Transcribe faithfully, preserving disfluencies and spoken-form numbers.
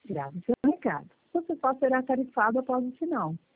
Grave seu recado. Você só será tarifado após o sinal.